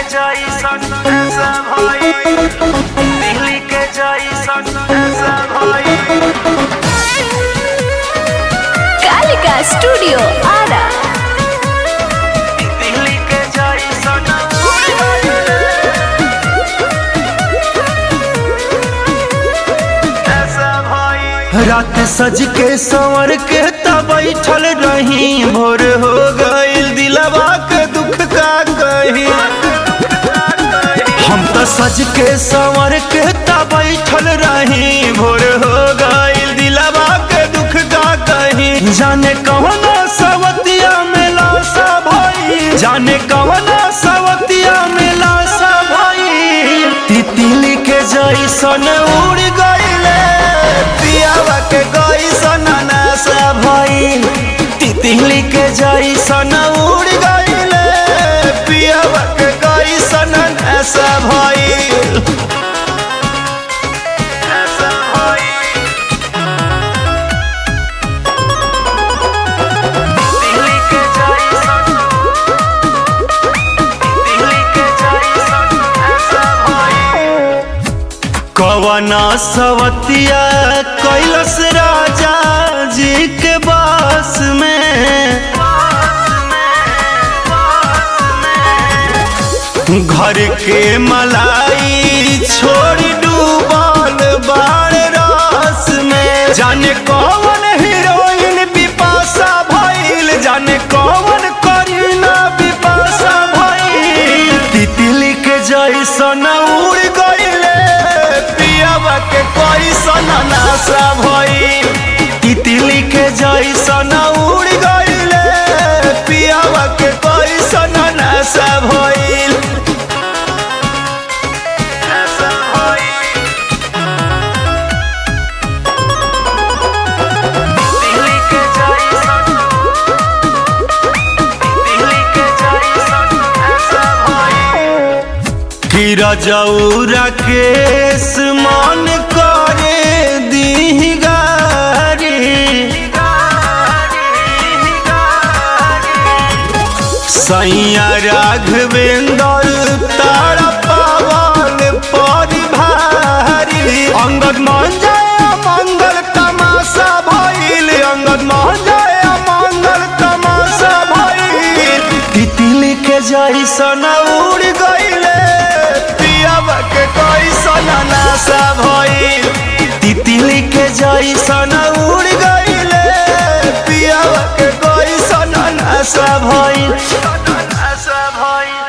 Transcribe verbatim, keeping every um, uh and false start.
जैसन ऐसा भाई, दिल्ली के जैसन ऐसा भाई। कालिका स्टूडियो आरा। दिल्ली के जैसन ऐसा भाई। रात सज के संवर के तब बैठल रही, भोर हो गईल दिलवा के दुख का कही। हम तो सज के संवर के तब बैठल रही, भोर हो गईल दिलवा के दुख का कही। जाने कौना सवतिया में लाशा भाई, जाने कौना सवतिया में लाशा भाई। तितली के जैसन उड़ गईले, पियावा के गईसन नासा भाई। तितली के जैसन उड़ गईले, पियावा के गईसन नासा भाई। ऐसा भाई। दिल्ली के जैसन, दिल्ली के जैसन ऐसा भाई। कवना सवतिया कैलस राजा जी के बास में, घर के मलाई छोड़ डूबल बाड़ रास में। जाने कौन हीरोइन बिपाशा भइल, जाने कौन करीना बिपाशा भइल। तितली के जैसन उड़ गईले, पियावा के कैसन नाशा भइल। तितली के जैसन उड़ गईले, पियावा के कैसन नाशा भइल। ऐसा भइल। दिल्ली के जैसन, दिल्ली के जैसन ऐसा भइल। कि रजौरा केस मन करे दीही गारी, सैया राघवेंद्र तारा पावन परिभारी। अंगद मान जाए मंगल तमाशा भइल, अंगद मान जाए मंगल तमाशा भइल। तितली के जैसन उड़ गईले, पियावा के कैसन नाशा भइल। तितली के जैसन उड़ गईले, पियावा के कैसन नाशा भइल। ऐसा भाई।